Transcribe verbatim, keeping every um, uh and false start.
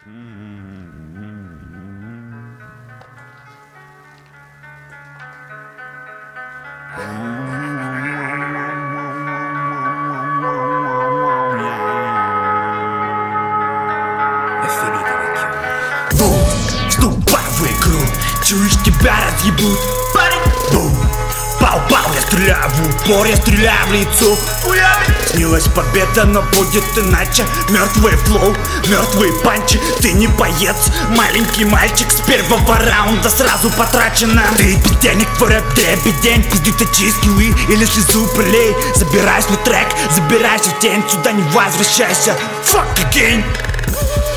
Вступай в игру, чуешь, тебя разъебут. Бум, пау-пау, я стреляю в упор, я стреляю в лицо. Снилась победа, но будет иначе. Мертвый флоу, мертвые панчи. Ты не боец, маленький мальчик. С первого раунда сразу потрачено. Ты без денег, твой рэп дребедень. Пизди точи скиллы или слезу пролей. Забирай свой трек, забирайся в тень. Сюда не возвращайся, fuck again.